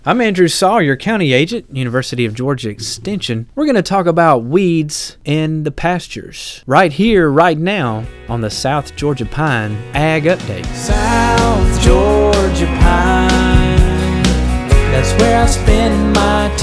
I'm Andrew Sawyer, County Agent, University of Georgia Extension. We're going to talk about weeds in the pastures right here, right now on the South Georgia Pine Ag Update. South Georgia Pine, that's where I spend my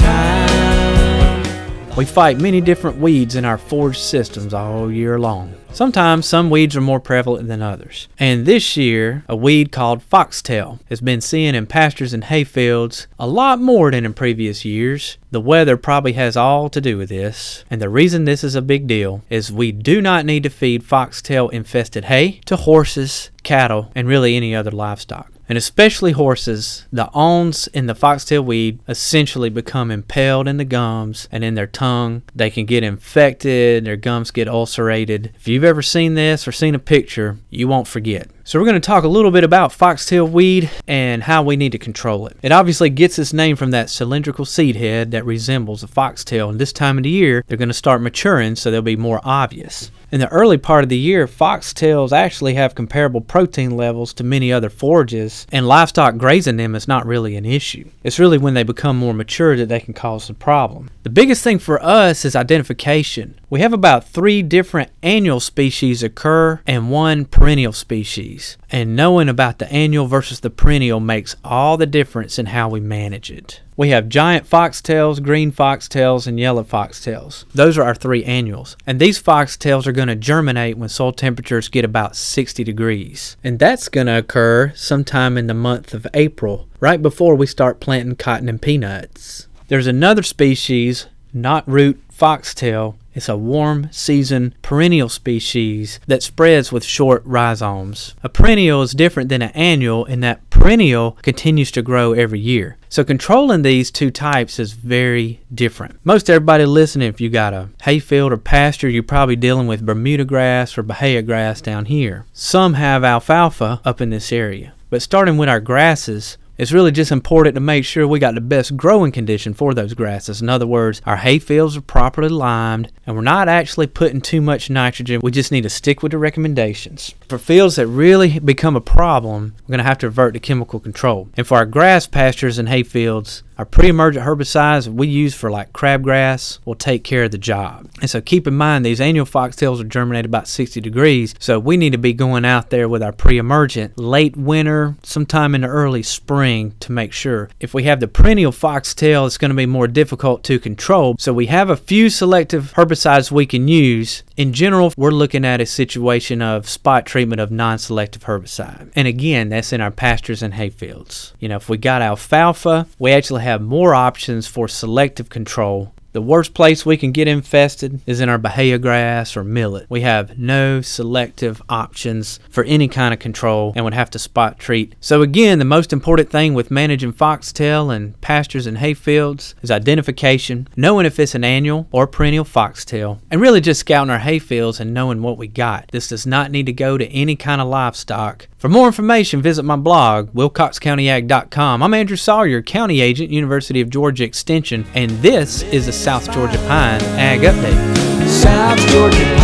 time. We fight many different weeds in our forage systems all year long. Sometimes some weeds are more prevalent than others. And this year, a weed called foxtail has been seen in pastures and hayfields a lot more than in previous years. The weather probably has all to do with this. And the reason this is a big deal is we do not need to feed foxtail infested hay to horses, cattle, and really any other livestock. And especially horses, the awns in the foxtail weed essentially become impaled in the gums and in their tongue. They can get infected, their gums get ulcerated. If you've ever seen this or seen a picture, you won't forget. So we're going to talk a little bit about foxtail weed and how we need to control it. It obviously gets its name from that cylindrical seed head that resembles a foxtail. And this time of the year, they're going to start maturing, so they'll be more obvious. In the early part of the year, foxtails actually have comparable protein levels to many other forages, and livestock grazing them is not really an issue. It's really when they become more mature that they can cause a problem. The biggest thing for us is identification. We have about 3 different annual species occur and 1 perennial species. And knowing about the annual versus the perennial makes all the difference in how we manage it. We have giant foxtails, green foxtails, and yellow foxtails. Those are our 3 annuals. And these foxtails are going to germinate when soil temperatures get about 60 degrees. And that's going to occur sometime in the month of April, right before we start planting cotton and peanuts. There's another species, knotroot foxtail. It's a warm season perennial species that spreads with short rhizomes. A perennial is different than an annual in that perennial continues to grow every year. So controlling these 2 types is very different. Most everybody listening, if you got a hayfield or pasture, you're probably dealing with Bermuda grass or Bahia grass down here. Some have alfalfa up in this area. But starting with our grasses, it's really just important to make sure we got the best growing condition for those grasses. In other words, our hayfields are properly limed and we're not actually putting too much nitrogen. We just need to stick with the recommendations. For fields that really become a problem, we're going to have to revert to chemical control. And for our grass pastures and hayfields, our pre-emergent herbicides we use for like crabgrass will take care of the job. And so keep in mind these annual foxtails are germinated about 60 degrees, so we need to be going out there with our pre-emergent late winter, sometime in the early spring to make sure. If we have the perennial foxtail, it's going to be more difficult to control. So we have a few selective herbicides we can use. In general, we're looking at a situation of spot treatment of non-selective herbicide. And again, that's in our pastures and hayfields. If we got alfalfa, we actually have more options for selective control. The worst place we can get infested is in our Bahia grass or millet. We have no selective options for any kind of control and would have to spot treat. So again, the most important thing with managing foxtail and pastures and hayfields is identification, knowing if it's an annual or perennial foxtail, and really just scouting our hayfields and knowing what we got. This does not need to go to any kind of livestock. For more information, visit my blog, WilcoxCountyAg.com. I'm Andrew Sawyer, County Agent, University of Georgia Extension, and this is the South Georgia Pine Ag Update. South Georgia